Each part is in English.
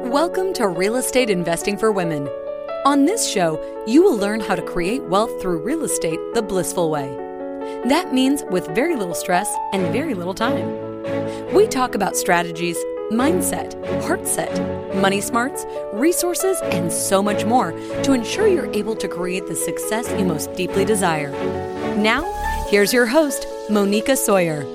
Welcome to Real Estate Investing for Women. On this show, you will learn how to create wealth through real estate the blissful way. That means with very little stress and very little time. We talk about strategies, mindset, heart set, money smarts, resources, and so much more to ensure you're able to create the success you most deeply desire. Now, here's your host, Monica Sawyer.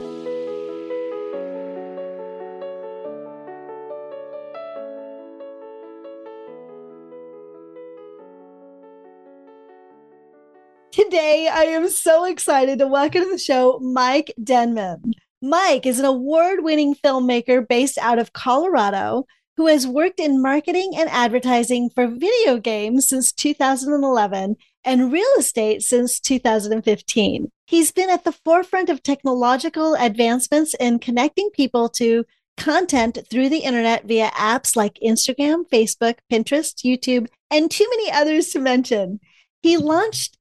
Today, I am so excited to welcome to the show Mike Denman. Mike is an award-winning filmmaker based out of Colorado who has worked in marketing and advertising for video games since 2011 and real estate since 2015. He's been at the forefront of technological advancements in connecting people to content through the internet via apps like Instagram, Facebook, Pinterest, YouTube, and too many others to mention. He launched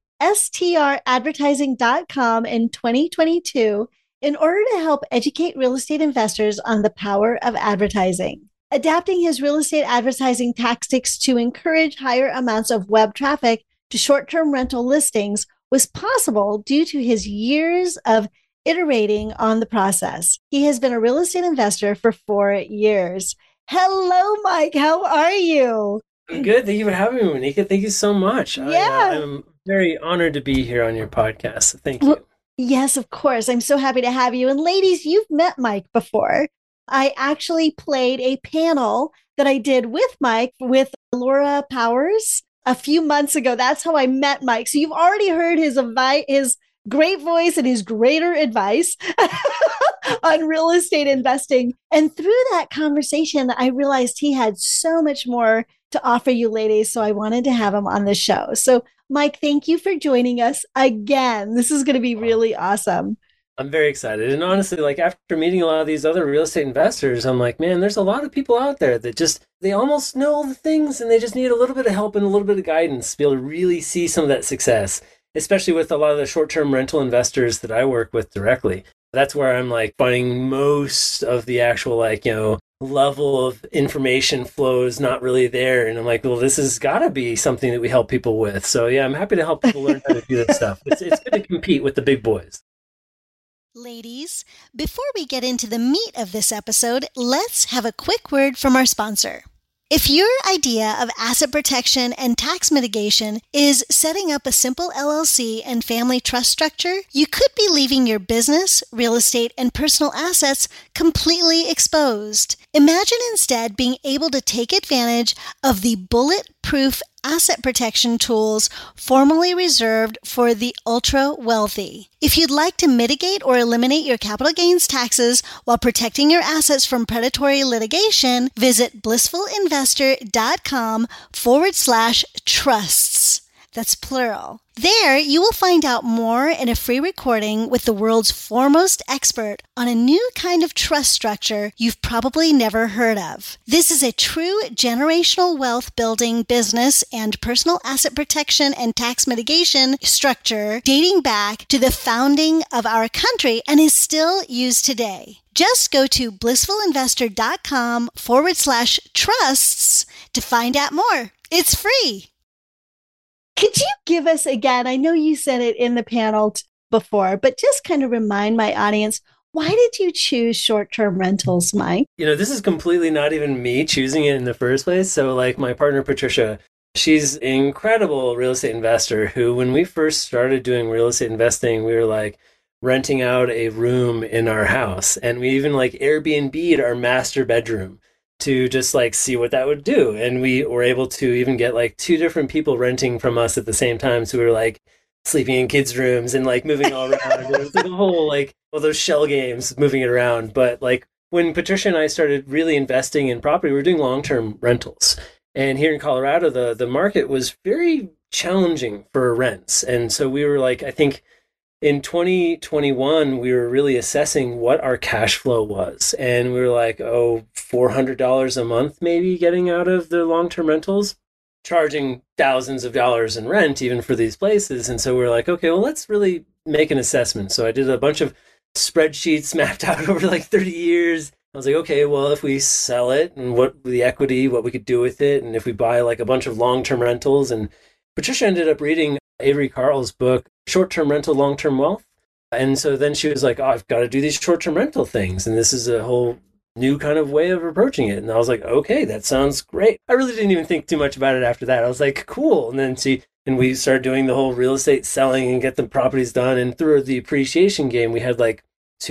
stradvertising.com in 2022 in order to help educate real estate investors on the power of advertising. Adapting his real estate advertising tactics to encourage higher amounts of web traffic to short-term rental listings was possible due to his years of iterating on the process. He has been a real estate investor for 4 years. Hello, Mike. How are you? I'm good. Thank you for having me, Monica. Thank you so much. Yeah. I'm very honored to be here on your podcast. So thank you. Well, yes, of course. I'm so happy to have you. And ladies, you've met Mike before. I actually played a panel that I did with Mike with Laura Powers a few months ago. That's how I met Mike. So you've already heard his great voice and his greater advice on real estate investing. And through that conversation, I realized he had so much more to offer you ladies. So I wanted to have him on the show. So Mike, thank you for joining us again. This is going to be really awesome. I'm very excited. And honestly, after meeting a lot of these other real estate investors, I'm like, man, there's a lot of people out there that they almost know all the things and they just need a little bit of help and a little bit of guidance to be able to really see some of that success, especially with a lot of the short-term rental investors that I work with directly. That's where I'm finding most of the actual level of information flow is not really there. And I'm like, well, this has got to be something that we help people with. So yeah, I'm happy to help people learn how to do this stuff. It's good to compete with the big boys. Ladies, before we get into the meat of this episode, let's have a quick word from our sponsor. If your idea of asset protection and tax mitigation is setting up a simple LLC and family trust structure, you could be leaving your business, real estate, and personal assets completely exposed. Imagine instead being able to take advantage of the bulletproof asset protection tools formerly reserved for the ultra-wealthy. If you'd like to mitigate or eliminate your capital gains taxes while protecting your assets from predatory litigation, visit blissfulinvestor.com/trusts. That's plural. There, you will find out more in a free recording with the world's foremost expert on a new kind of trust structure you've probably never heard of. This is a true generational wealth building business and personal asset protection and tax mitigation structure dating back to the founding of our country and is still used today. Just go to blissfulinvestor.com/trusts to find out more. It's free. Could you give us again, I know you said it in the panel before, but just kind of remind my audience, why did you choose short-term rentals, Mike? This is completely not even me choosing it in the first place. So my partner, Patricia, she's an incredible real estate investor who, when we first started doing real estate investing, we were renting out a room in our house. And we even Airbnb'd our master bedroom to just see what that would do. And we were able to even get 2 different people renting from us at the same time. So we were sleeping in kids' rooms and moving all around. It was a whole those shell games, moving it around. But when Patricia and I started really investing in property, we were doing long-term rentals. And here in Colorado, the market was very challenging for rents. And so we were I think in 2021, we were really assessing what our cash flow was. And we were $400 a month maybe getting out of the long-term rentals, charging thousands of dollars in rent even for these places. And so we were okay, well, let's really make an assessment. So I did a bunch of spreadsheets mapped out over 30 years I was like, okay, well, if we sell it and what the equity, what we could do with it, and if we buy like a bunch of long-term rentals. And Patricia ended up reading Avery Carl's book, Short-Term Rental, Long-Term Wealth. And so then she was like, oh, I've got to do these short-term rental things. And this is a whole new kind of way of approaching it. And I was like, okay, that sounds great. I really didn't even think too much about it after that. I was like, cool. And we started doing the whole real estate selling and get the properties done. And through the appreciation game, we had like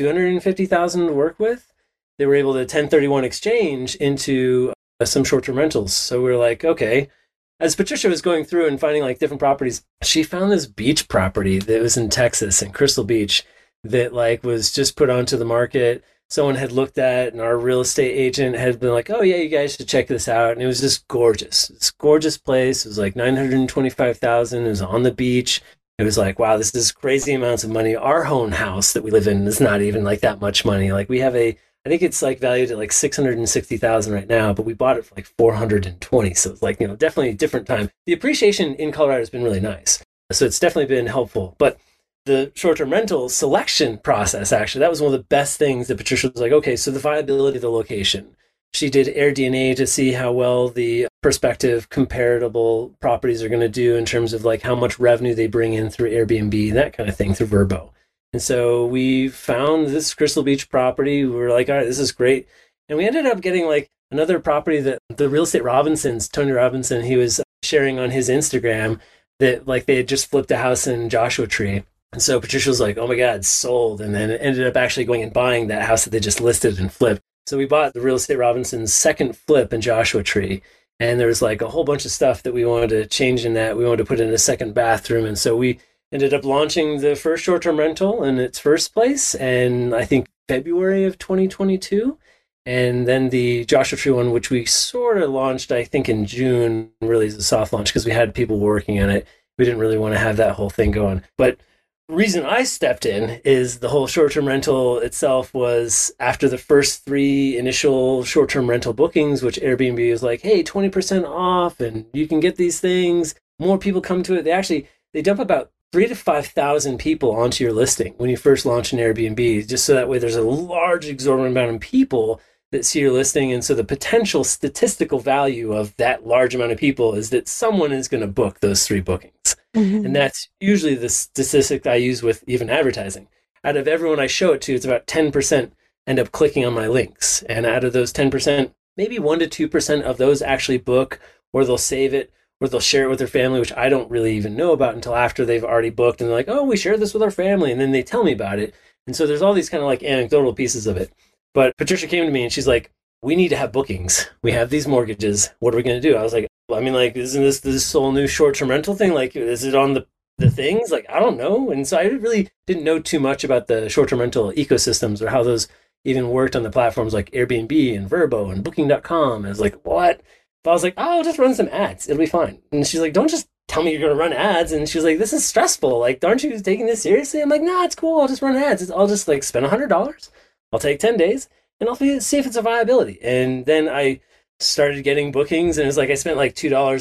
250,000 to work with. They were able to 1031 exchange into some short-term rentals. So we were like, okay. As Patricia was going through and finding like different properties, she found this beach property that was in Texas, in Crystal Beach, that like was just put onto the market. Someone had looked at, and our real estate agent had been like, oh yeah, you guys should check this out. And it was just gorgeous. This gorgeous place. It was like 925,000. It was on the beach. It was like, wow, this is crazy amounts of money. Our own house that we live in is not even like that much money. Like we have I think it's like valued at like 660,000 right now, but we bought it for like 420. So it's like, definitely a different time. The appreciation in Colorado has been really nice. So it's definitely been helpful. But the short-term rental selection process, actually, that was one of the best things that Patricia was like, okay, so the viability of the location. She did AirDNA to see how well the prospective comparable properties are going to do in terms of like how much revenue they bring in through Airbnb, that kind of thing, through Vrbo. And so we found this Crystal Beach property. We were like, all right, this is great. And we ended up getting like another property that the Real Estate Robinsons, Tony Robinson, he was sharing on his Instagram that like they had just flipped a house in Joshua Tree. And so Patricia was like, oh my God, it's sold. And then it ended up actually going and buying that house that they just listed and flipped. So we bought the Real Estate Robinsons' second flip in Joshua Tree. And there was like a whole bunch of stuff that we wanted to change in that. We wanted to put in a second bathroom. And so we ended up launching the first short-term rental in its first place, and I think February of 2022. And then the Joshua Tree one, which we sort of launched, I think in June, really as a soft launch because we had people working on it. We didn't really want to have that whole thing going. But the reason I stepped in is the whole short-term rental itself was after the first 3 initial short-term rental bookings, which Airbnb was like, hey, 20% off, and you can get these things. More people come to it. They dump about 3,000 to 5,000 people onto your listing when you first launch an Airbnb, just so that way there's a large exorbitant amount of people that see your listing. And so the potential statistical value of that large amount of people is that someone is going to book those 3 bookings. Mm-hmm. And that's usually the statistic I use with even advertising. Out of everyone I show it to, it's about 10% end up clicking on my links. And out of those 10%, maybe 1% to 2% of those actually book, or they'll save it, or they'll share it with their family, which I don't really even know about until after they've already booked. And they're like, oh, we shared this with our family. And then they tell me about it. And so there's all these kind of like anecdotal pieces of it. But Patricia came to me and she's like, we need to have bookings. We have these mortgages. What are we going to do? I was like, I mean, like, isn't this whole new short-term rental thing? Like, is it on the things? Like, I don't know. And so I really didn't know too much about the short-term rental ecosystems or how those even worked on the platforms like Airbnb and Vrbo and Booking.com. And I was like, what? But I was like, oh, I'll just run some ads. It'll be fine. And she's like, don't just tell me you're going to run ads. And she's like, this is stressful. Like, aren't you taking this seriously? I'm like, nah, it's cool. I'll just run ads. I'll just like spend $100. I'll take 10 days and I'll see if it's a viability. And then I started getting bookings, and it was like I spent like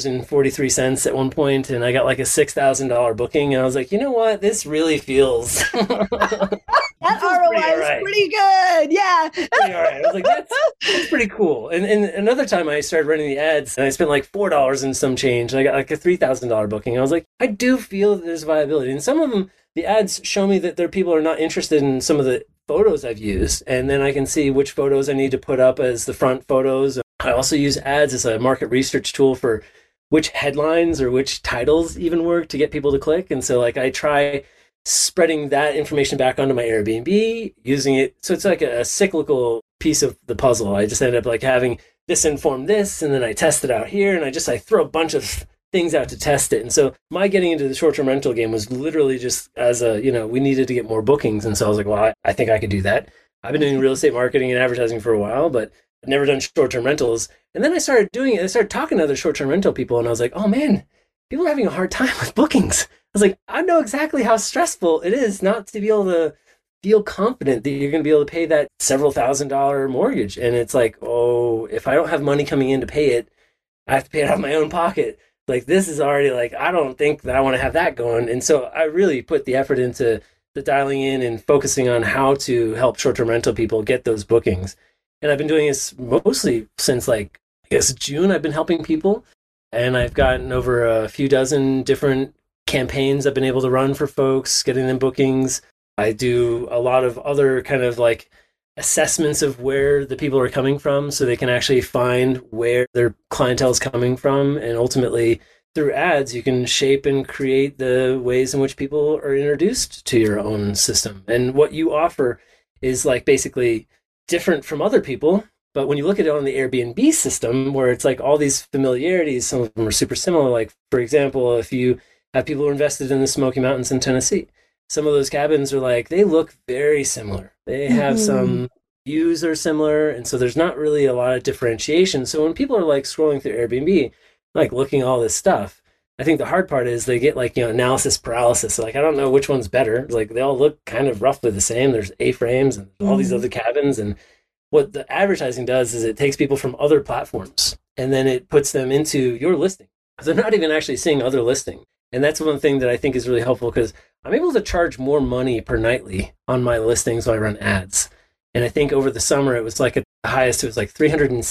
$2.43 at one point, and I got like a $6,000 booking, and I was like, you know what, this really feels that ROI is pretty good. Yeah, pretty all right. I was like, that's pretty cool. And another time I started running the ads, and I spent like $4 and some change, and I got like a $3,000 booking. I was like, I do feel that there's viability, and some of them, the ads show me that there are people who are not interested in some of the photos I've used, and then I can see which photos I need to put up as the front photos. I also use ads as a market research tool for which headlines or which titles even work to get people to click. And so like I try spreading that information back onto my Airbnb, using it. So it's like a cyclical piece of the puzzle. I just end up like having this inform this, and then I test it out here, and I throw a bunch of things out to test it. And so my getting into the short-term rental game was literally just as we needed to get more bookings. And so I was like, well, I think I could do that. I've been doing real estate marketing and advertising for a while, but I've never done short-term rentals. And then I started doing it. I started talking to other short-term rental people, and I was like, oh man, people are having a hard time with bookings. I was like, I know exactly how stressful it is not to be able to feel confident that you're going to be able to pay that several $1,000 mortgage. And it's like, oh, if I don't have money coming in to pay it, I have to pay it out of my own pocket. Like, this is already like, I don't think that I want to have that going. And so I really put the effort into the dialing in and focusing on how to help short-term rental people get those bookings. And I've been doing this mostly since like, I guess June. I've been helping people, and I've gotten over a few dozen different campaigns I've been able to run for folks, getting them bookings. I do a lot of other kind of like assessments of where the people are coming from so they can actually find where their clientele is coming from. And ultimately, through ads, you can shape and create the ways in which people are introduced to your own system. And what you offer is like basically different from other people. But when you look at it on the Airbnb system, where it's like all these familiarities, some of them are super similar. Like, for example, if you have people who are invested in the Smoky Mountains in Tennessee, some of those cabins are like, they look very similar. They have some views that are similar. And so there's not really a lot of differentiation. So when people are like scrolling through Airbnb, like looking at all this stuff, I think the hard part is they get like, analysis paralysis. So like, I don't know which one's better. Like they all look kind of roughly the same. There's A-frames and all these other cabins. And what the advertising does is it takes people from other platforms and then it puts them into your listing. They're not even actually seeing other listing. And that's one thing that I think is really helpful because I'm able to charge more money per nightly on my listings when I run ads. And I think over the summer, it was like at the highest, it was like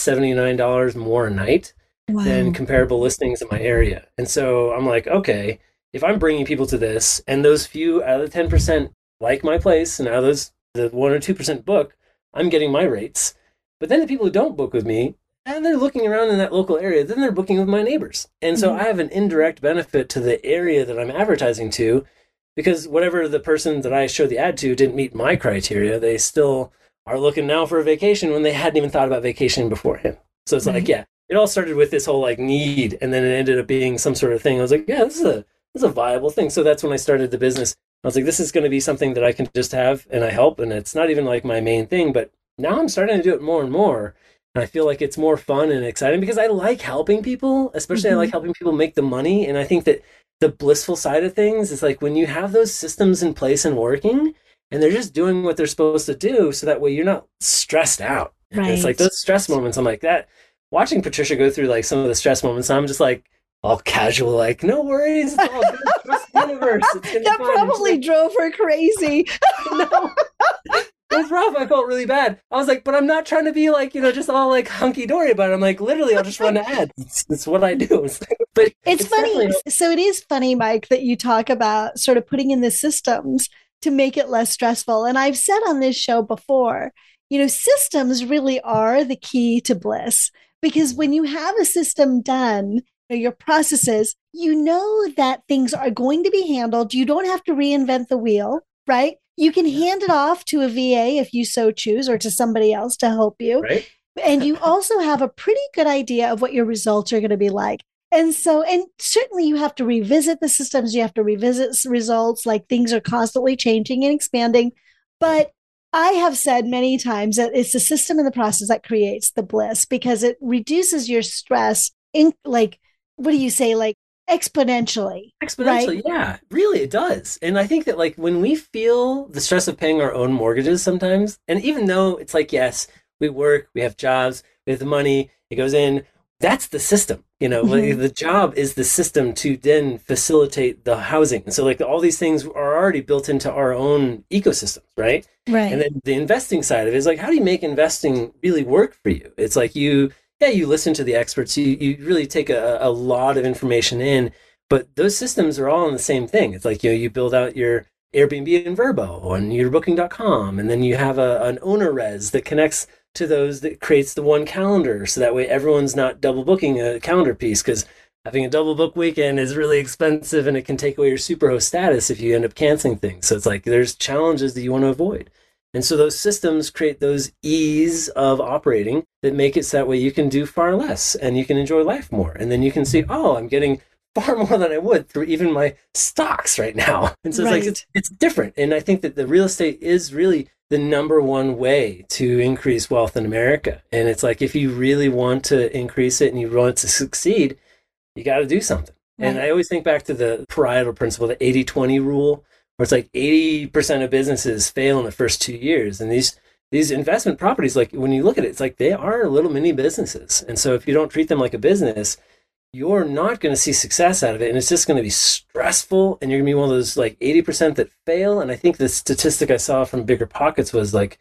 $379 more a night than comparable listings in my area. And so I'm like, okay, if I'm bringing people to this and those few out of the 10% like my place and out of those, the 1 or 2% book, I'm getting my rates. But then the people who don't book with me, and they're looking around in that local area, then they're booking with my neighbors. And so I have an indirect benefit to the area that I'm advertising to, because whatever the person that I showed the ad to didn't meet my criteria, they still are looking now for a vacation when they hadn't even thought about vacationing beforehand. So it's like, yeah, it all started with this whole like need, and then it ended up being some sort of thing. I was like, yeah, this is a viable thing. So that's when I started the business. I was like, this is going to be something that I can just have and I help. And it's not even like my main thing, but now I'm starting to do it more and more. And I feel like it's more fun and exciting because I like helping people, especially I like helping people make the money. And I think that the blissful side of things is like when you have those systems in place and working and they're just doing what they're supposed to do. So that way you're not stressed out. Right. It's like those stress moments. I'm like that watching Patricia go through like some of the stress moments. I'm just like all casual, like, no worries. It's all good. Trust the universe. That probably drove her crazy. No. It was rough. I felt really bad. I was like, but I'm not trying to be like, just all like hunky dory about it. I'm like, literally, I'll just run ads. It's what I do. But it's funny. So it is funny, Mike, that you talk about sort of putting in the systems to make it less stressful. And I've said on this show before, systems really are the key to bliss, because when you have a system done, your processes, that things are going to be handled. You don't have to reinvent the wheel, right? You can hand it off to a VA if you so choose, or to somebody else to help you. Right. And you also have a pretty good idea of what your results are going to be like. And certainly you have to revisit the systems. You have to revisit results, like things are constantly changing and expanding. But I have said many times that it's the system and the process that creates the bliss, because it reduces your stress in like, what do you say? Like, exponentially, right? Yeah, really it does. And I think that like when we feel the stress of paying our own mortgages sometimes, and even though it's like, yes, we work, we have jobs, we have the money, it goes in, that's the system, like the job is the system to then facilitate the housing. And so like all these things are already built into our own ecosystems, right? Right. And then the investing side of it is like, how do you make investing really work for you? It's like you listen to the experts, you really take a lot of information in, but those systems are all on the same thing. It's like, you build out your Airbnb and Vrbo and your booking.com, and then you have an owner res that connects to those, that creates the one calendar. So that way everyone's not double booking a calendar piece, because having a double book weekend is really expensive and it can take away your superhost status if you end up canceling things. So it's like, there's challenges that you want to avoid. And so those systems create those ease of operating that make it so that way you can do far less and you can enjoy life more. And then you can see, I'm getting far more than I would through even my stocks right now. And so it's like, it's different. And I think that the real estate is really the number one way to increase wealth in America. And it's like, if you really want to increase it and you want to succeed, you got to do something. Right. And I always think back to the Pareto principle, the 80-20 rule, where it's like 80% of businesses fail in the first 2 years. And these investment properties, like when you look at it, it's like they are little mini businesses. And so if you don't treat them like a business, you're not going to see success out of it. And it's just going to be stressful. And you're going to be one of those like 80% that fail. And I think the statistic I saw from Bigger Pockets was like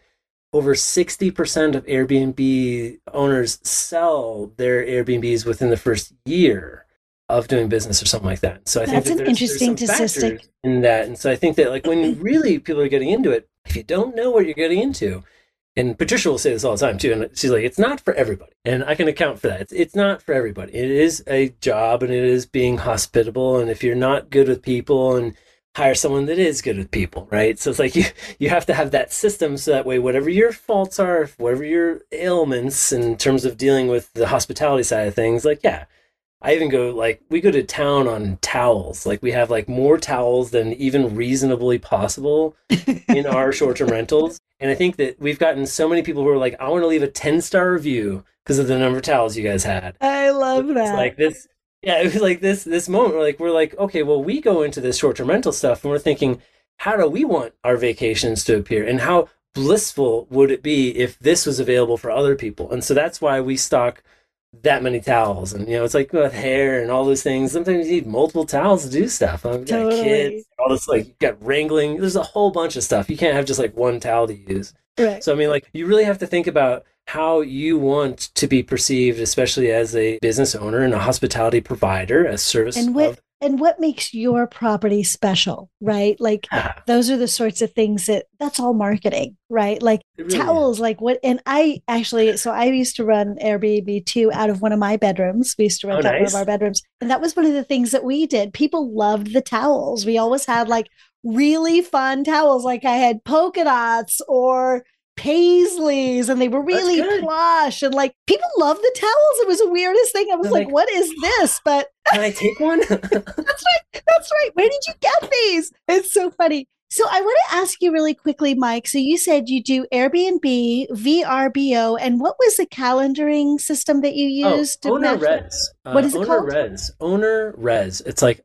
over 60% of Airbnb owners sell their Airbnbs within the first year of doing business or something like that. So I think That's an interesting there's some statistic factors in that. And so I think that like when really people are getting into it, if you don't know what you're getting into, and Patricia will say this all the time too, and she's like, it's not for everybody. And I can account for that. It's not for everybody. It is a job and it is being hospitable. And if you're not good with people, and hire someone that is good with people, right? So it's like you have to have that system so that way, whatever your faults are, whatever your ailments in terms of dealing with the hospitality side of things, like, yeah, I even go like, we go to town on towels. Like we have like more towels than even reasonably possible in our short-term rentals. And I think that we've gotten so many people who are like, I want to leave a 10-star review because of the number of towels you guys had. I love that. It's like this. Yeah, it was like this moment where we're like, okay, well, we go into this short-term rental stuff and we're thinking, how do we want our vacations to appear? And how blissful would it be if this was available for other people? And so that's why we stock that many towels. And, it's like with hair and all those things. Sometimes you need multiple towels to do stuff. We've got kids, all this, like, you got wrangling. There's a whole bunch of stuff. You can't have just like one towel to use. Right. So, I mean, like, you really have to think about how you want to be perceived, especially as a business owner and a hospitality provider, as service. And what makes your property special, right? Like those are the sorts of things that's all marketing, right? Like really towels, like what, and I used to run Airbnb too out of one of my bedrooms. We used to rent out one of our bedrooms. And that was one of the things that we did. People loved the towels. We always had like really fun towels. Like I had polka dots or Paisleys, and they were really plush, and like people love the towels. It was the weirdest thing. I was like, what is this? But can I take one? That's right. Where did you get these? It's so funny. So I want to ask you really quickly, Mike. So you said you do Airbnb, VRBO, and what was the calendaring system that you used? OwnerRez. What is it called? OwnerRez. It's like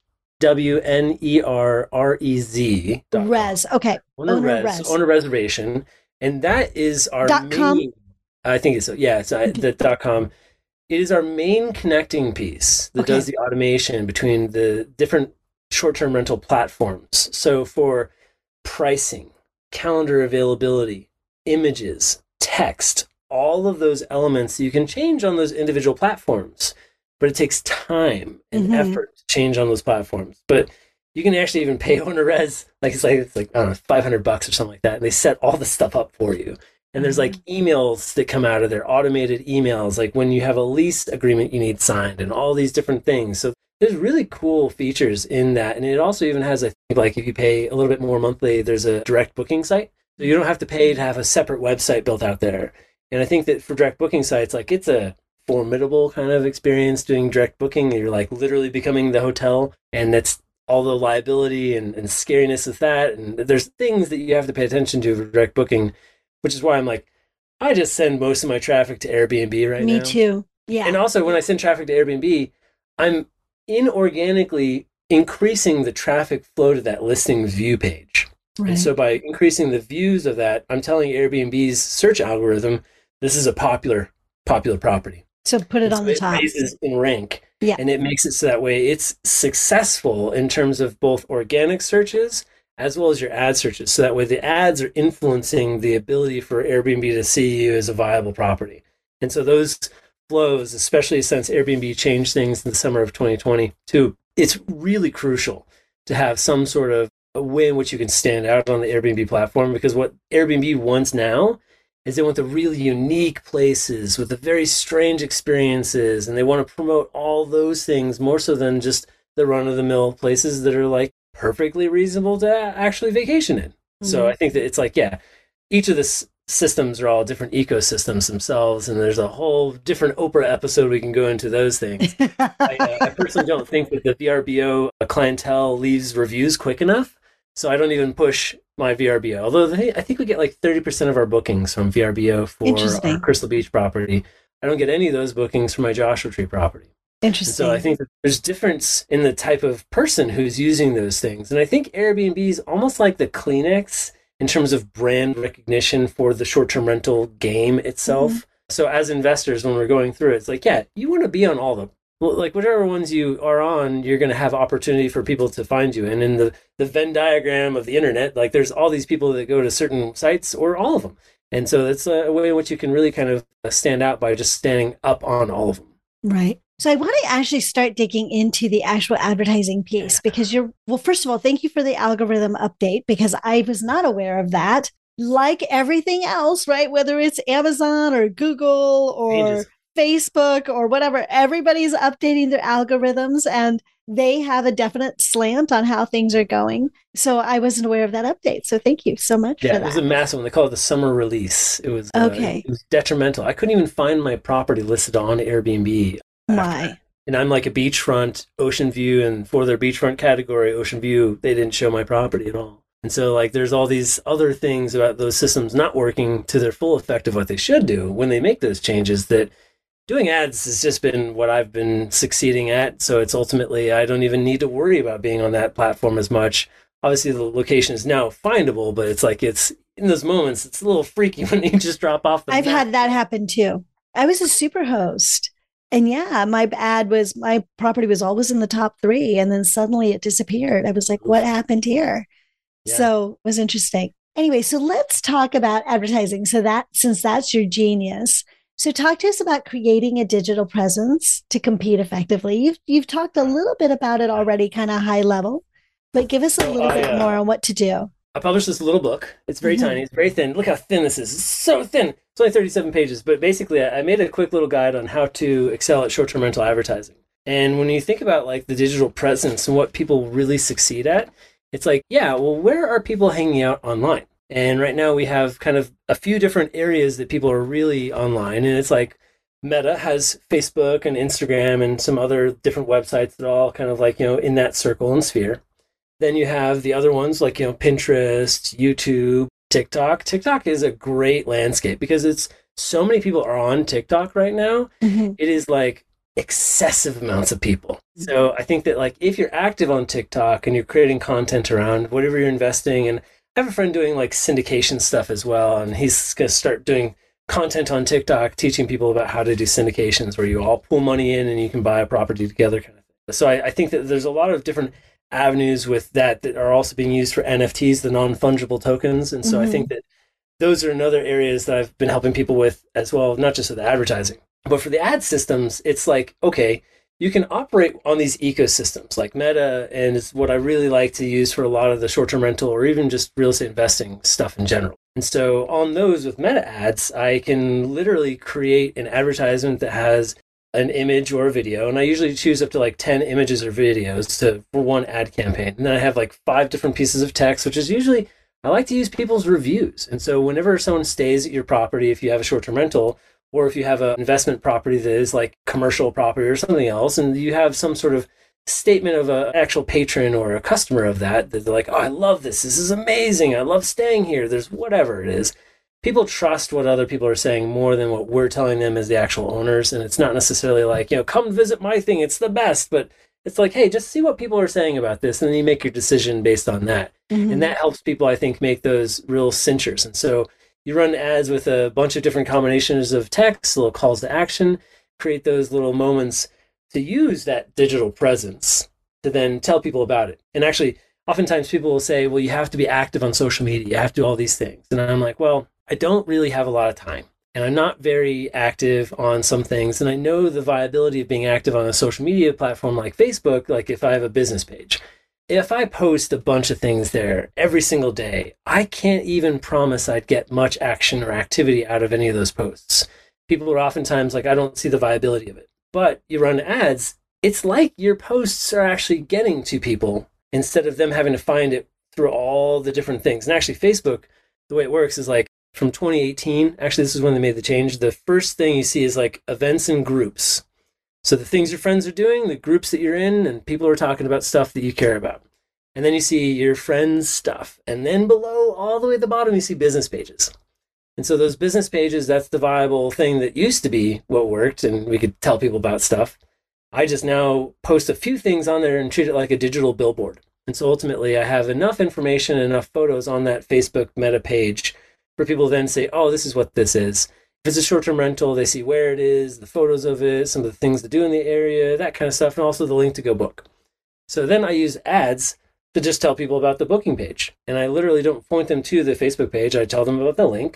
OwnerRez. Res. Okay. OwnerRez. Owner reservation. And that is our main, I think it's, yeah, it's the .com. It is our main connecting piece that does the automation between the different short-term rental platforms. So for pricing, calendar availability, images, text, all of those elements you can change on those individual platforms, but it takes time and effort to change on those platforms. But you can actually even pay OwnerRez, it's like I don't know, $500 or something like that, and they set all the stuff up for you. And there's like emails that come out of there, automated emails, like when you have a lease agreement you need signed, and all these different things. So there's really cool features in that, and it also even has like if you pay a little bit more monthly, there's a direct booking site, so you don't have to pay to have a separate website built out there. And I think that for direct booking sites, like it's a formidable kind of experience doing direct booking. You're like literally becoming the hotel, and that's all the liability and scariness of that. And there's things that you have to pay attention to for direct booking, which is why I'm like, I just send most of my traffic to Airbnb right now. Me too. Yeah. And also when I send traffic to Airbnb, I'm inorganically increasing the traffic flow to that listings view page. Right. And so by increasing the views of that, I'm telling Airbnb's search algorithm, this is a popular property. So put it on the top. It raises in rank. Yeah. And it makes it so that way it's successful in terms of both organic searches as well as your ad searches. So that way the ads are influencing the ability for Airbnb to see you as a viable property. And so those flows, especially since Airbnb changed things in the summer of 2022, it's really crucial to have some sort of a way in which you can stand out on the Airbnb platform, because what Airbnb wants now is they want the really unique places with the very strange experiences, and they want to promote all those things more so than just the run-of-the-mill places that are like perfectly reasonable to actually vacation in. So I think that it's like, yeah, each of the systems are all different ecosystems themselves, and there's a whole different Oprah episode we can go into those things. I personally don't think that the VRBO clientele leaves reviews quick enough, so I don't even push my VRBO. Although I think we get like 30% of our bookings from VRBO for our Crystal Beach property. I don't get any of those bookings from my Joshua Tree property. Interesting. And so I think that there's difference in the type of person who's using those things. And I think Airbnb is almost like the Kleenex in terms of brand recognition for the short-term rental game itself. So as investors, when we're going through it, it's like, yeah, you want to be on all the, like whatever ones you are on, you're going to have opportunity for people to find you. And in the Venn diagram of the internet, like there's all these people that go to certain sites, or all of them. And so that's a way in which you can really kind of stand out by just standing up on all of them. Right. So I want to actually start digging into the actual advertising piece because well, first of all, thank you for the algorithm update because I was not aware of that. Like everything else, right? Whether it's Amazon or Google or Facebook or whatever, everybody's updating their algorithms and they have a definite slant on how things are going. So I wasn't aware of that update. So thank you so much for that. Yeah, it was a massive one. They call it the summer release. It was okay. It was detrimental. I couldn't even find my property listed on Airbnb. Why? And I'm like a beachfront, ocean view, and for their beachfront category, ocean view, they didn't show my property at all. And so like there's all these other things about those systems not working to their full effect of what they should do when they make those changes that doing ads has just been what I've been succeeding at. So it's ultimately, I don't even need to worry about being on that platform as much. Obviously the location is now findable, but it's like, it's in those moments, it's a little freaky when you just drop off the I've map. had that happen too. I was a super host. And yeah, my property was always in the top 3. And then suddenly it disappeared. I was like, what happened here? Yeah. So it was interesting. Anyway, so let's talk about advertising. So since that's your genius, so talk to us about creating a digital presence to compete effectively. You've talked a little bit about it already, kind of high level, but give us a little bit more on what to do. I published this little book. It's very tiny. It's very thin. Look how thin this is. It's so thin. It's only 37 pages. But basically, I made a quick little guide on how to excel at short-term rental advertising. And when you think about like the digital presence and what people really succeed at, it's like, yeah, well, where are people hanging out online? And right now we have kind of a few different areas that people are really online. And it's like Meta has Facebook and Instagram and some other different websites that are all kind of like, in that circle and sphere. Then you have the other ones like, Pinterest, YouTube, TikTok. TikTok is a great landscape because it's so many people are on TikTok right now. Mm-hmm. It is like excessive amounts of people. So I think that like if you're active on TikTok and you're creating content around whatever you're investing in, I have a friend doing like syndication stuff as well. And he's going to start doing content on TikTok, teaching people about how to do syndications where you all pool money in and you can buy a property together kind of thing. So I think that there's a lot of different avenues with that are also being used for NFTs, the non-fungible tokens. And so I think that those are another areas that I've been helping people with as well, not just with advertising. But for the ad systems, it's like, okay, you can operate on these ecosystems like Meta, and it's what I really like to use for a lot of the short-term rental or even just real estate investing stuff in general. And so on those with Meta ads, I can literally create an advertisement that has an image or a video, and I usually choose up to like 10 images or videos for one ad campaign. And then I have like 5 different pieces of text, which is usually, I like to use people's reviews. And so whenever someone stays at your property, if you have a short-term rental, or if you have an investment property that is like commercial property or something else, and you have some sort of statement of an actual patron or a customer of that they're like, oh, I love this. This is amazing. I love staying here. There's whatever it is. People trust what other people are saying more than what we're telling them as the actual owners. And it's not necessarily like, come visit my thing. It's the best. But it's like, hey, just see what people are saying about this. And then you make your decision based on that. Mm-hmm. And that helps people, I think, make those real cinchers. And so you run ads with a bunch of different combinations of text, little calls to action, create those little moments to use that digital presence to then tell people about it. And actually, oftentimes people will say, well, you have to be active on social media. You have to do all these things. And I'm like, well, I don't really have a lot of time. And I'm not very active on some things. And I know the viability of being active on a social media platform like Facebook, like if I have a business page. If I post a bunch of things there every single day, I can't even promise I'd get much action or activity out of any of those posts. People are oftentimes like, I don't see the viability of it. But you run ads, it's like your posts are actually getting to people instead of them having to find it through all the different things. And actually Facebook, the way it works is like from 2018, actually this is when they made the change, the first thing you see is like events and groups. So the things your friends are doing, the groups that you're in, and people are talking about stuff that you care about. And then you see your friends' stuff. And then below, all the way at the bottom, you see business pages. And so those business pages, that's the viable thing that used to be what worked, and we could tell people about stuff. I just now post a few things on there and treat it like a digital billboard. And so ultimately, I have enough information, enough photos on that Facebook Meta page for people to then say, oh, this is what this is. If it's a short-term rental, they see where it is, the photos of it, some of the things to do in the area, that kind of stuff, and also the link to go book. So then I use ads to just tell people about the booking page. And I literally don't point them to the Facebook page. I tell them about the link.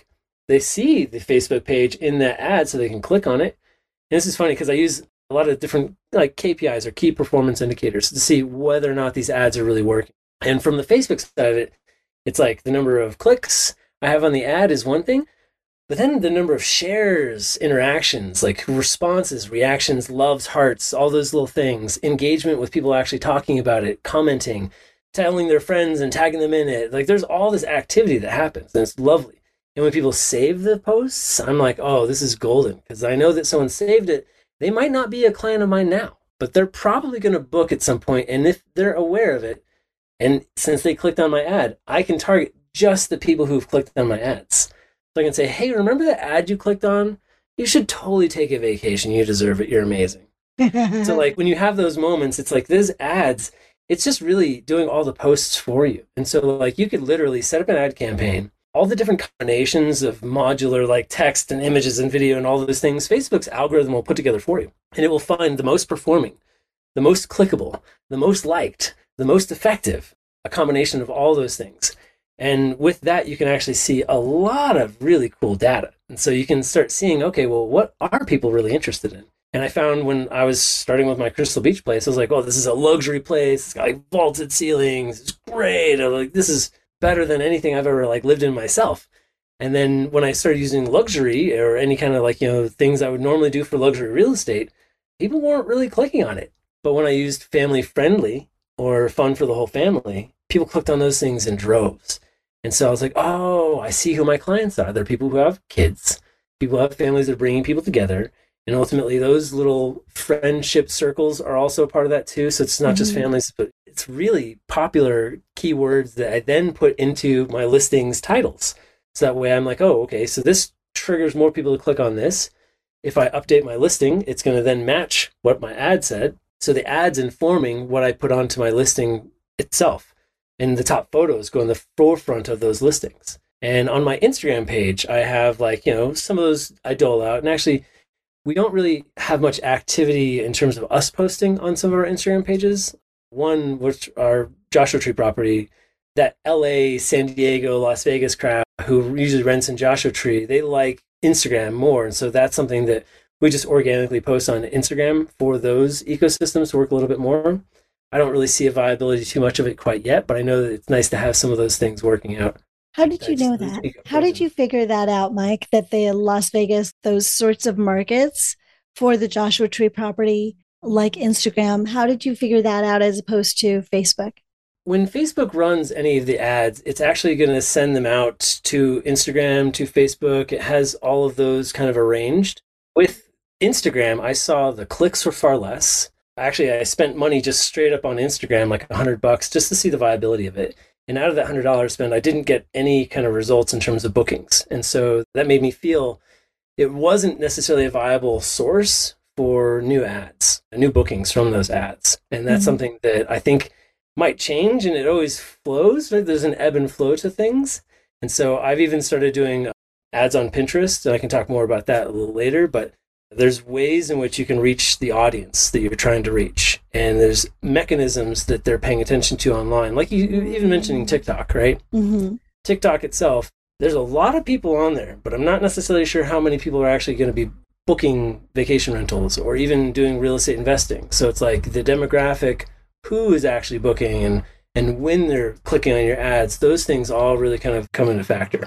they see the Facebook page in that ad so they can click on it. And this is funny because I use a lot of different like KPIs or key performance indicators to see whether or not these ads are really working. And from the Facebook side of it, it's like the number of clicks I have on the ad is one thing, but then the number of shares, interactions, like responses, reactions, loves, hearts, all those little things, engagement with people actually talking about it, commenting, telling their friends and tagging them in it. Like there's all this activity that happens and it's lovely. And when people save the posts, I'm like, oh, this is golden because I know that someone saved it. They might not be a client of mine now, but they're probably going to book at some point. And if they're aware of it, and since they clicked on my ad, I can target just the people who've clicked on my ads. So I can say, hey, remember the ad you clicked on? You should totally take a vacation. You deserve it. You're amazing. So like when you have those moments, it's like these ads, it's just really doing all the posts for you. And so like you could literally set up an ad campaign, all the different combinations of modular like text and images and video and all those things, Facebook's algorithm will put together for you. And it will find the most performing, the most clickable, the most liked, the most effective, a combination of all those things. And with that, you can actually see a lot of really cool data. And so you can start seeing, okay, well, what are people really interested in? And I found when I was starting with my Crystal Beach place, I was like, oh, this is a luxury place. It's got like vaulted ceilings. It's great. I'm like, this is better than anything I've ever like lived in myself. And then when I started using luxury or any kind of like, things I would normally do for luxury real estate, people weren't really clicking on it. But when I used family friendly or fun for the whole family, people clicked on those things in droves. And so I was like, oh, I see who my clients are. They're people who have kids, people who have families that are bringing people together. And ultimately, those little friendship circles are also part of that too. So it's not just families, but it's really popular keywords that I then put into my listings titles. So that way I'm like, oh, okay, so this triggers more people to click on this. If I update my listing, it's going to then match what my ad said. So the ad's informing what I put onto my listing itself. And the top photos go in the forefront of those listings. And on my Instagram page, I have like, some of those I dole out. And actually, we don't really have much activity in terms of us posting on some of our Instagram pages. One, which our Joshua Tree property, that LA, San Diego, Las Vegas crowd who usually rents in Joshua Tree, they like Instagram more. And so that's something that we just organically post on Instagram for those ecosystems to work a little bit more. I don't really see a viability too much of it quite yet, but I know that it's nice to have some of those things working out. How did you know that? How did you figure that out, Mike, that the Las Vegas, those sorts of markets for the Joshua Tree property, like Instagram, how did you figure that out as opposed to Facebook? When Facebook runs any of the ads, it's actually going to send them out to Instagram, to Facebook. It has all of those kind of arranged. With Instagram, I saw the clicks were far less. Actually, I spent money just straight up on Instagram, like $100 just to see the viability of it. And out of that $100 spend, I didn't get any kind of results in terms of bookings. And so that made me feel it wasn't necessarily a viable source for new ads, new bookings from those ads. And that's something that I think might change, and it always flows. Right? There's an ebb and flow to things. And so I've even started doing ads on Pinterest, and I can talk more about that a little later, but there's ways in which you can reach the audience that you're trying to reach. And there's mechanisms that they're paying attention to online. Like you even mentioning TikTok, right? TikTok itself, there's a lot of people on there, but I'm not necessarily sure how many people are actually going to be booking vacation rentals or even doing real estate investing. So it's like the demographic, who is actually booking and when they're clicking on your ads, those things all really kind of come into factor.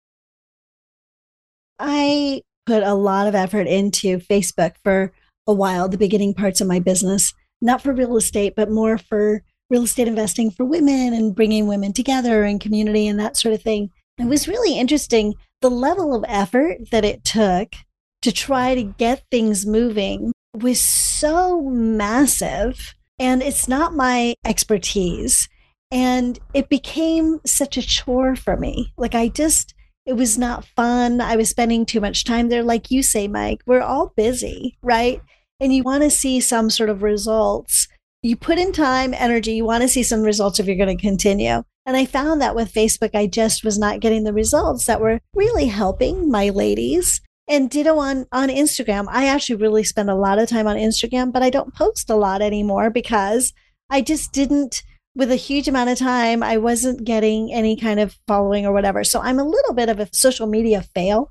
I put a lot of effort into Facebook for a while, the beginning parts of my business, not for real estate, but more for real estate investing for women and bringing women together and community and that sort of thing. It was really interesting, the level of effort that it took to try to get things moving was so massive, and it's not my expertise. And it became such a chore for me. Like it was not fun. I was spending too much time there. Like you say, Mike, we're all busy, right? And you want to see some sort of results. You put in time, energy, you want to see some results if you're going to continue. And I found that with Facebook, I just was not getting the results that were really helping my ladies. And ditto on Instagram. I actually really spend a lot of time on Instagram, but I don't post a lot anymore because I just didn't with a huge amount of time, I wasn't getting any kind of following or whatever. So I'm a little bit of a social media fail,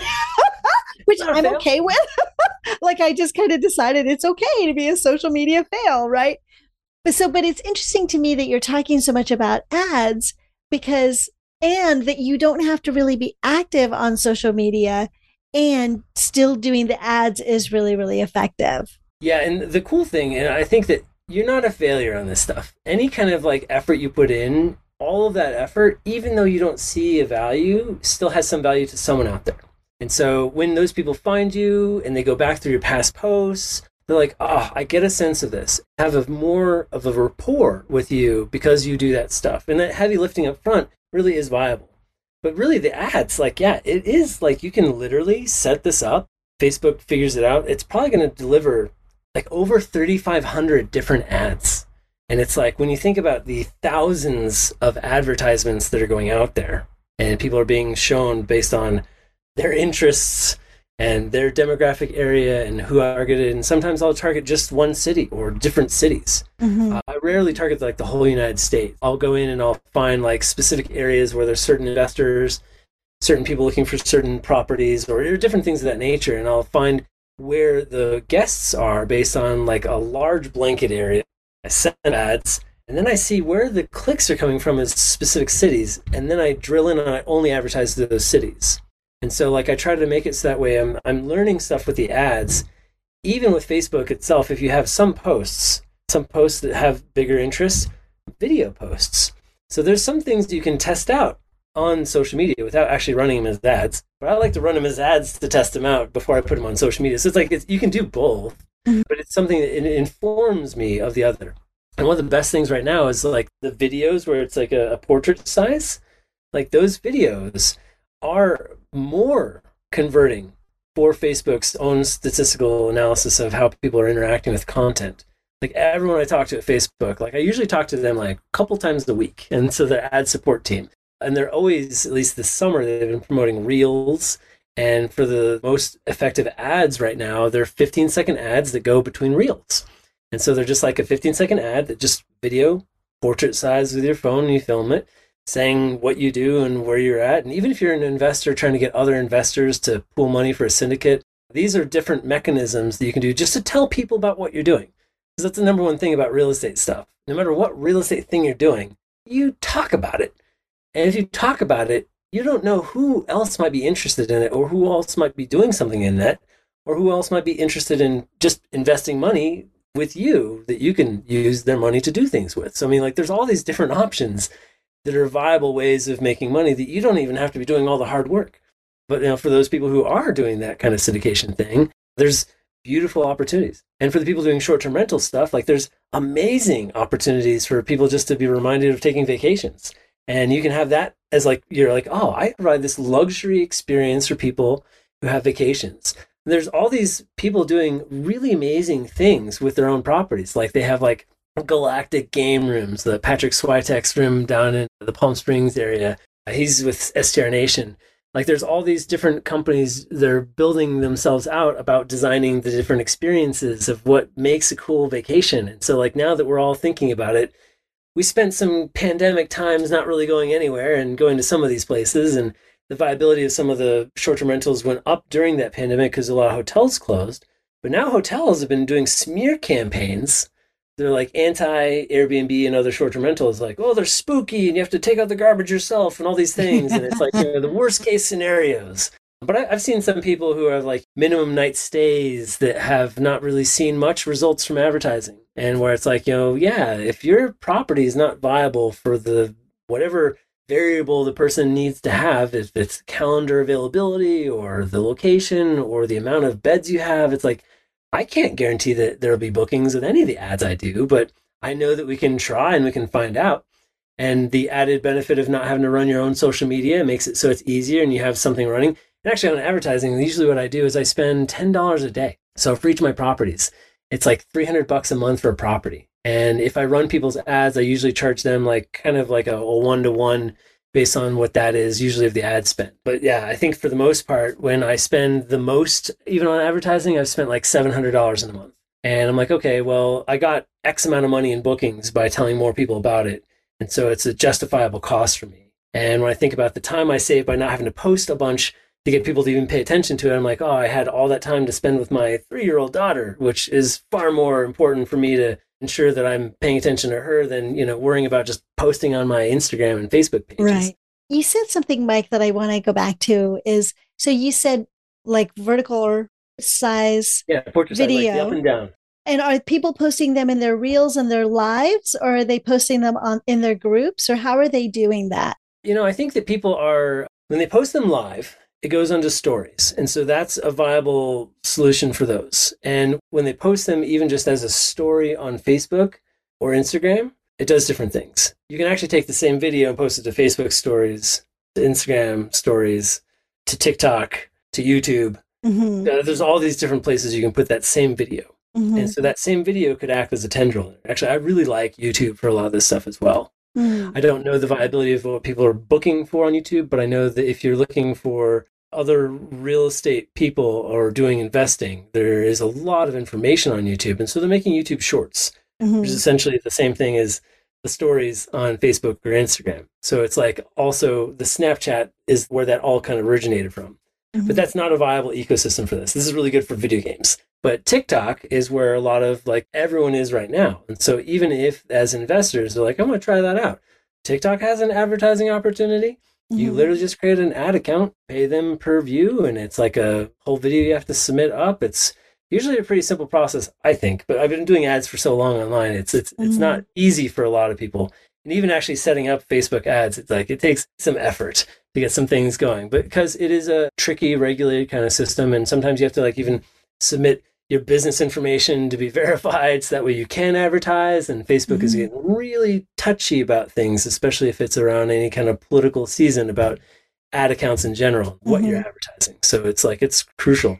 which I'm okay with. Like I just kind of decided it's okay to be a social media fail, right? But it's interesting to me that you're talking so much about ads because, and that you don't have to really be active on social media and still doing the ads is really, really effective. Yeah. And the cool thing, and I think that you're not a failure on this stuff. Any kind of like effort you put in, all of that effort, even though you don't see a value, still has some value to someone out there. And so when those people find you and they go back through your past posts, they're like, oh, I get a sense of this. Have a more of a rapport with you because you do that stuff. And that heavy lifting up front really is viable. But really the ads, like, yeah, it is like you can literally set this up. Facebook figures it out. It's probably going to deliver like over 3,500 different ads. And it's like when you think about the thousands of advertisements that are going out there and people are being shown based on their interests and their demographic area and who I targeted. And sometimes I'll target just one city or different cities. Mm-hmm. I rarely target like the whole United States. I'll go in and I'll find like specific areas where there's certain investors, certain people looking for certain properties or different things of that nature. And I'll find where the guests are based on like a large blanket area. I send ads and then I see where the clicks are coming from as specific cities. And then I drill in and I only advertise to those cities. And so like I try to make it so that way I'm learning stuff with the ads. Even with Facebook itself, if you have some posts that have bigger interests, video posts. So there's some things you can test out on social media without actually running them as ads. But I like to run them as ads to test them out before I put them on social media. So it's like you can do both, but it's something that it informs me of the other. And one of the best things right now is like the videos where it's like a portrait size. Like those videos are more converting for Facebook's own statistical analysis of how people are interacting with content. Like everyone I talk to at Facebook, like I usually talk to them like a couple times a week. And so their ad support team. And they're always, at least this summer, they've been promoting Reels. And for the most effective ads right now, they're 15-second ads that go between Reels. And so they're just like a 15-second ad that just video, portrait size with your phone, and you film it, saying what you do and where you're at. And even if you're an investor trying to get other investors to pool money for a syndicate, these are different mechanisms that you can do just to tell people about what you're doing. Because that's the number one thing about real estate stuff. No matter what real estate thing you're doing, you talk about it. And if you talk about it, you don't know who else might be interested in it or who else might be doing something in that or who else might be interested in just investing money with you that you can use their money to do things with. So, I mean, like there's all these different options that are viable ways of making money that you don't even have to be doing all the hard work. But you know, for those people who are doing that kind of syndication thing, there's beautiful opportunities. And for the people doing short-term rental stuff, like there's amazing opportunities for people just to be reminded of taking vacations. And you can have that as like, you're like, oh, I provide this luxury experience for people who have vacations. And there's all these people doing really amazing things with their own properties. Like they have like galactic game rooms, the Patrick Switek's room down in the Palm Springs area. He's with STR Nation. Like there's all these different companies that are building themselves out about designing the different experiences of what makes a cool vacation. And so like now that we're all thinking about it, we spent some pandemic times not really going anywhere and going to some of these places, and the viability of some of the short-term rentals went up during that pandemic because a lot of hotels closed. But now hotels have been doing smear campaigns. They're like anti-Airbnb and other short-term rentals, like, oh, they're spooky and you have to take out the garbage yourself and all these things. And it's like, you know, the worst case scenarios. But I've seen some people who have like minimum night stays that have not really seen much results from advertising. And where it's like, you know, yeah, if your property is not viable for the whatever variable the person needs to have, if it's calendar availability or the location or the amount of beds you have, it's like, I can't guarantee that there'll be bookings with any of the ads I do, but I know that we can try and we can find out. And the added benefit of not having to run your own social media makes it so it's easier and you have something running. And actually on advertising, usually what I do is I spend $10 a day. So for each of my properties, it's like $300 a month for a property. And if I run people's ads, I usually charge them like kind of like a one-to-one based on what that is, usually of the ad spend. But yeah, I think for the most part, when I spend the most, even on advertising, I've spent like $700 in a month. And I'm like, okay, well, I got X amount of money in bookings by telling more people about it. And so it's a justifiable cost for me. And when I think about the time I save by not having to post a bunch to get people to even pay attention to it, I'm like, oh, I had all that time to spend with my 3-year-old daughter, which is far more important for me to ensure that I'm paying attention to her than, worrying about just posting on my Instagram and Facebook pages. Right. You said something, Mike, that I want to go back to is, so you said like vertical or size portrait video. Size, like the up and down. And are people posting them in their reels and their lives, or are they posting them in their groups, or how are they doing that? I think that people are, when they post them live, it goes onto stories. And so that's a viable solution for those. And when they post them even just as a story on Facebook or Instagram, it does different things. You can actually take the same video and post it to Facebook stories, to Instagram stories, to TikTok, to YouTube. Mm-hmm. There's all these different places you can put that same video. Mm-hmm. And so that same video could act as a tendril. Actually, I really like YouTube for a lot of this stuff as well. Mm-hmm. I don't know the viability of what people are booking for on YouTube, but I know that if you're looking for other real estate people or doing investing, there is a lot of information on YouTube. And so they're making YouTube shorts, Mm-hmm. which is essentially the same thing as the stories on Facebook or Instagram. So it's like also the Snapchat is where that all kind of originated from. Mm-hmm. But that's not a viable ecosystem for this. This is really good for video games. But TikTok is where a lot of everyone is right now. And so even if as investors, they're like, I'm going to try that out. TikTok has an advertising opportunity. Mm-hmm. You literally just create an ad account, pay them per view, and it's like a whole video you have to submit up. It's usually a pretty simple process, I think. But I've been doing ads for so long online. It's not easy for a lot of people. And even actually setting up Facebook ads, it takes some effort to get some things going. But because it is a tricky, regulated kind of system, and sometimes you have to even submit your business information to be verified so that way you can advertise. And Facebook is getting really touchy about things, especially if it's around any kind of political season, about ad accounts in general, what you're advertising. So it's crucial.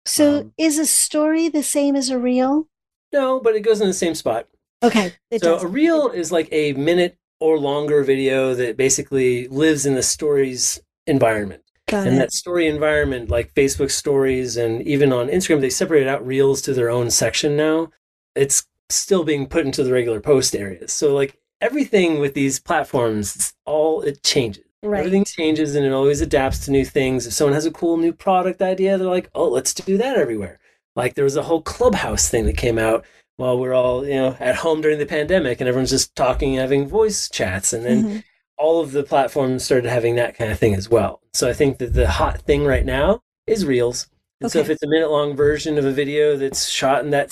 So is a story the same as a reel? No, but it goes in the same spot. Okay. A reel is like a minute or longer video that basically lives in the stories environment. That story environment, like Facebook stories and even on Instagram, they separated out reels to their own section now. It's still being put into the regular post areas. So everything with these platforms, it changes. Right. Everything changes and it always adapts to new things. If someone has a cool new product idea, they're like, oh, let's do that everywhere. There was a whole Clubhouse thing that came out while we're all, at home during the pandemic and everyone's just talking, having voice chats. And then all of the platforms started having that kind of thing as well. So I think that the hot thing right now is Reels. And so if it's a minute-long version of a video that's shot in that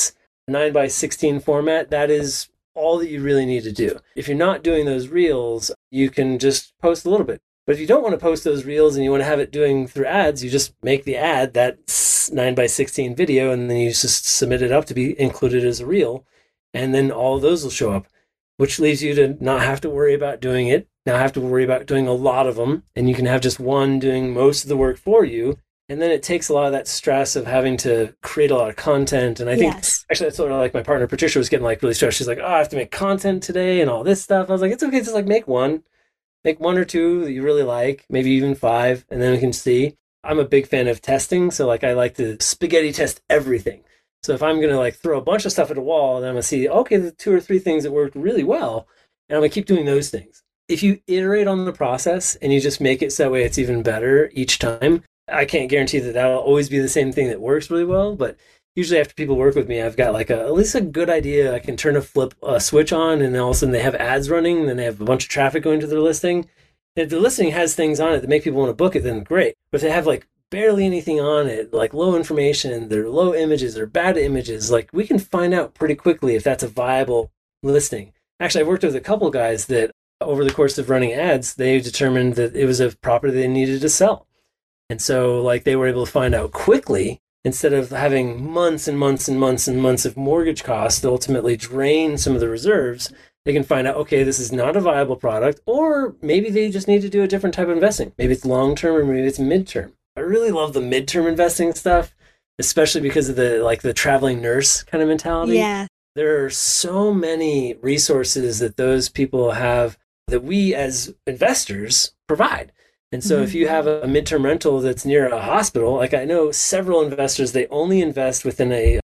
9:16 format, that is all that you really need to do. If you're not doing those Reels, you can just post a little bit. But if you don't want to post those Reels and you want to have it doing through ads, you just make the ad that 9:16 video, and then you just submit it up to be included as a Reel. And then all of those will show up, which leaves you to not have to worry about doing it, not have to worry about doing a lot of them. And you can have just one doing most of the work for you. And then it takes a lot of that stress of having to create a lot of content. And I think, actually, that's sort of my partner, Patricia, was getting really stressed. She's like, oh, I have to make content today and all this stuff. I was like, it's okay. Just make one or two that you really like, maybe even 5, and then we can see. I'm a big fan of testing. So I like to spaghetti test everything. So if I'm going to throw a bunch of stuff at a wall, and I'm going to see, okay, the 2 or 3 things that worked really well, and I'm going to keep doing those things. If you iterate on the process and you just make it so that way it's even better each time, I can't guarantee that that'll always be the same thing that works really well, but usually after people work with me, I've got at least a good idea. I can turn a switch on, and then all of a sudden they have ads running, and then they have a bunch of traffic going to their listing. And if the listing has things on it that make people want to book it, then great. But if they have barely anything on it, low information, they're low images, they're bad images, we can find out pretty quickly if that's a viable listing. Actually, I worked with a couple guys that over the course of running ads, they determined that it was a property they needed to sell. And so they were able to find out quickly, instead of having months and months and months and months of mortgage costs that ultimately drain some of the reserves. They can find out, okay, this is not a viable product, or maybe they just need to do a different type of investing. Maybe it's long-term or maybe it's mid-term. I really love the mid-term investing stuff, especially because of the traveling nurse kind of mentality. Yeah. There are so many resources that those people have that we as investors provide. And so if you have a midterm rental that's near a hospital, I know several investors, they only invest within a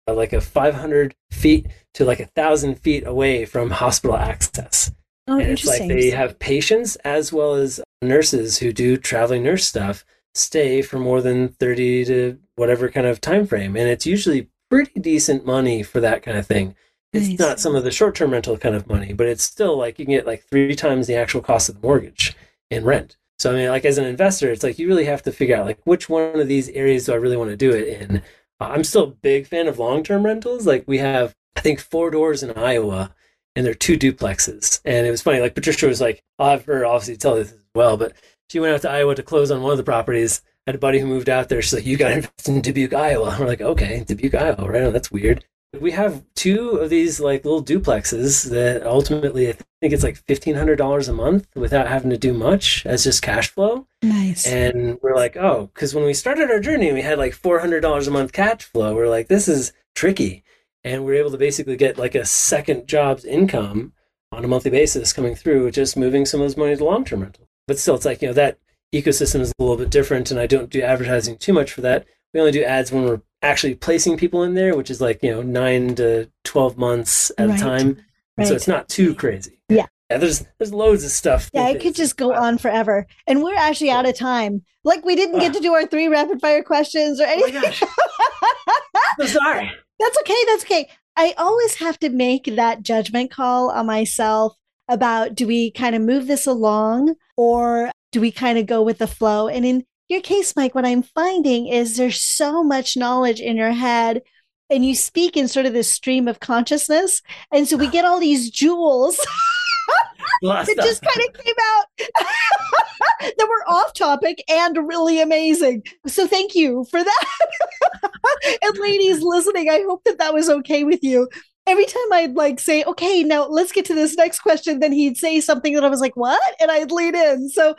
like a 500 feet to like 1,000 feet away from hospital access. Oh, and it's like they have patients as well as nurses who do traveling nurse stuff stay for more than 30 to whatever kind of time frame. And it's usually pretty decent money for that kind of thing. It's not some of the short-term rental kind of money, but it's still like you can get like 3 times the actual cost of the mortgage in rent. So I mean, like as an investor, it's like you really have to figure out like which one of these areas do I really want to do it in. I'm still a big fan of long-term rentals. Like we have, I think, 4 doors in Iowa, and they're 2 duplexes. And it was funny, like Patricia was like, I'll have her obviously tell this as well, but she went out to Iowa to close on one of the properties. I had a buddy who moved out there. She's like, you got to invest in Dubuque, Iowa. We're like, okay, Dubuque, Iowa, right? Oh, that's weird. We have 2 of these like little duplexes that ultimately I think it's like $1,500 a month without having to do much as just cash flow. Nice. And we're like, oh, because when we started our journey, we had like $400 a month cash flow. We're like, this is tricky. And we're able to basically get like a second job's income on a monthly basis coming through, just moving some of those money to long-term rental. But still, it's like, that ecosystem is a little bit different, and I don't do advertising too much for that. We only do ads when we're actually placing people in there, which is like, 9 to 12 months at a time. So it's not too crazy. Yeah. There's loads of stuff. Yeah, it could just go on forever. And we're actually out of time. Like we didn't get to do our 3 rapid fire questions or anything. Oh my gosh. I'm sorry. That's okay. I always have to make that judgment call on myself about, do we kind of move this along or do we kind of go with the flow? And in your case, Mike, what I'm finding is there's so much knowledge in your head and you speak in sort of this stream of consciousness. And so we get all these jewels that just kind of came out that were off topic and really amazing. So thank you for that. And ladies listening, I hope that was okay with you. Every time I'd like say, okay, now let's get to this next question, then he'd say something that I was like, what? And I'd lean in. So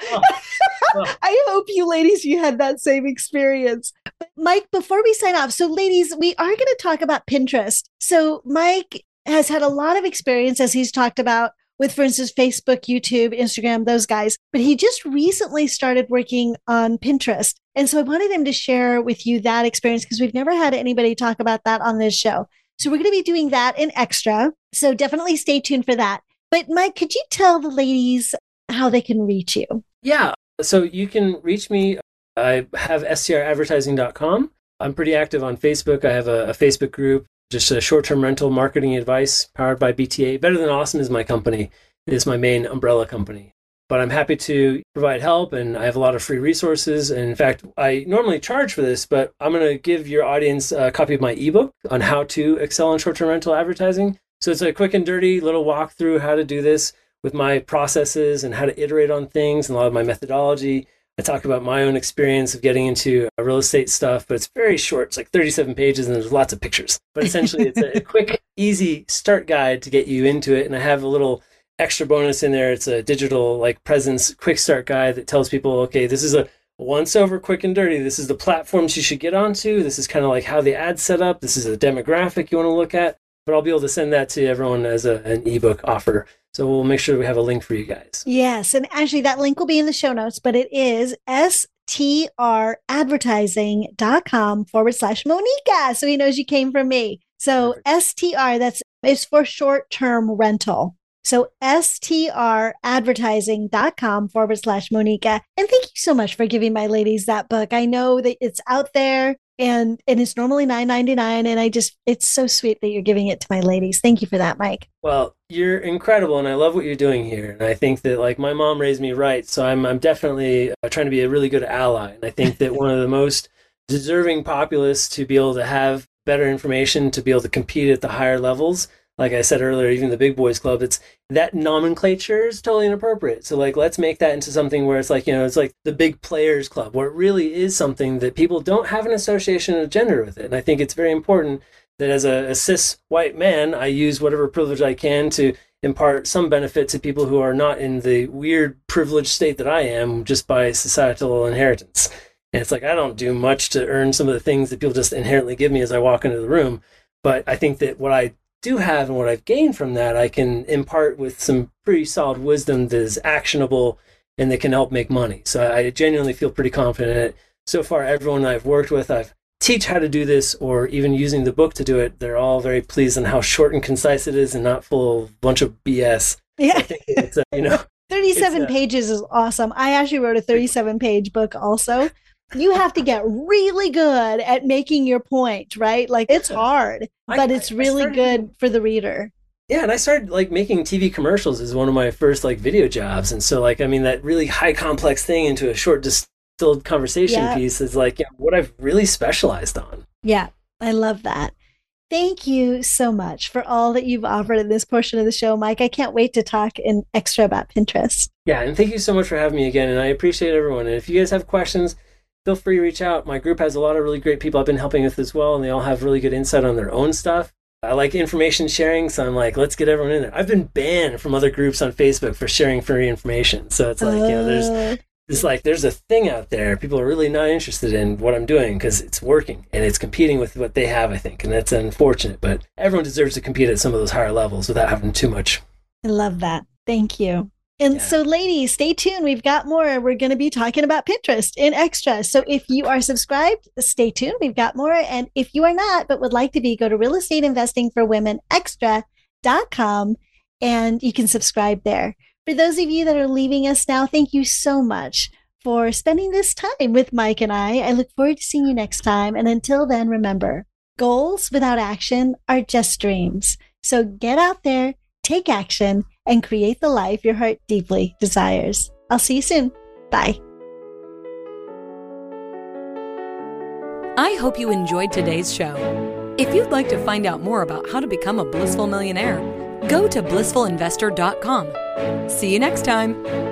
I hope you ladies, you had that same experience. But Mike, before we sign off, so ladies, we are going to talk about Pinterest. So Mike has had a lot of experience, as he's talked about, with, for instance, Facebook, YouTube, Instagram, those guys. But he just recently started working on Pinterest. And so I wanted him to share with you that experience because we've never had anybody talk about that on this show. So we're going to be doing that in extra. So definitely stay tuned for that. But Mike, could you tell the ladies how they can reach you? Yeah. So you can reach me. I have stradvertising.com. I'm pretty active on Facebook. I have a Facebook group, just a short-term rental marketing advice powered by BTA. Better Than Awesome is my company. It is my main umbrella company. But I'm happy to provide help, and I have a lot of free resources. And in fact, I normally charge for this, but I'm going to give your audience a copy of my ebook on how to excel in short-term rental advertising. So it's a quick and dirty little walkthrough how to do this with my processes and how to iterate on things and a lot of my methodology. I talk about my own experience of getting into real estate stuff, but it's very short. It's like 37 pages and there's lots of pictures. But essentially, it's a quick, easy start guide to get you into it. And I have a little extra bonus in there. It's a digital like presence quick start guide that tells people, okay, this is a once over quick and dirty. This is the platforms you should get onto. This is kind of like how the ad's set up. This is a demographic you want to look at. But I'll be able to send that to everyone as an ebook offer. So we'll make sure we have a link for you guys. Yes. And actually that link will be in the show notes, but it is stradvertising.com/Monica. So he knows you came from me. So STR, it's for short-term rental. So stradvertising.com/Monica. And thank you so much for giving my ladies that book. I know that it's out there and it's normally $9.99. And it's so sweet that you're giving it to my ladies. Thank you for that, Mike. Well, you're incredible. And I love what you're doing here. And I think that like my mom raised me right. So I'm definitely trying to be a really good ally. And I think that one of the most deserving populace to be able to have better information, to be able to compete at the higher levels, like I said earlier, even the big boys club, it's that nomenclature is totally inappropriate. So like, let's make that into something where it's like, it's like the big players club, where it really is something that people don't have an association of gender with it. And I think it's very important that as a cis white man, I use whatever privilege I can to impart some benefit to people who are not in the weird privileged state that I am just by societal inheritance. And it's like, I don't do much to earn some of the things that people just inherently give me as I walk into the room. But I think that what I do have and what I've gained from that, I can impart with some pretty solid wisdom that is actionable and that can help make money. So I genuinely feel pretty confident in it. So far, everyone I've worked with, I've teach how to do this or even using the book to do it, they're all very pleased on how short and concise it is and not full of a bunch of BS. Yeah. I think it's, 37 pages is awesome. I actually wrote a 37-page book also. You have to get really good at making your point, right? Like it's hard, but it's really good for the reader. Yeah, and I started like making TV commercials as one of my first like video jobs. And so like, I mean, that really high complex thing into a short distilled conversation piece is like what I've really specialized on. Yeah, I love that. Thank you so much for all that you've offered in this portion of the show, Mike. I can't wait to talk in extra about Pinterest. Yeah, and thank you so much for having me again. And I appreciate everyone. And if you guys have questions, feel free to reach out. My group has a lot of really great people I've been helping with as well, and they all have really good insight on their own stuff. I like information sharing, so I'm like, let's get everyone in there. I've been banned from other groups on Facebook for sharing free information. So it's like, there's a thing out there. People are really not interested in what I'm doing because it's working and it's competing with what they have, I think. And that's unfortunate, but everyone deserves to compete at some of those higher levels without having too much. I love that. Thank you. And so ladies, stay tuned. We've got more. We're going to be talking about Pinterest in extra. So if you are subscribed, stay tuned. We've got more. And if you are not, but would like to be, go to realestateinvestingforwomenextra.com and you can subscribe there. For those of you that are leaving us now, thank you so much for spending this time with Mike and I. I look forward to seeing you next time. And until then, remember, goals without action are just dreams. So get out there, take action, and create the life your heart deeply desires. I'll see you soon. Bye. I hope you enjoyed today's show. If you'd like to find out more about how to become a blissful millionaire, go to blissfulinvestor.com. See you next time.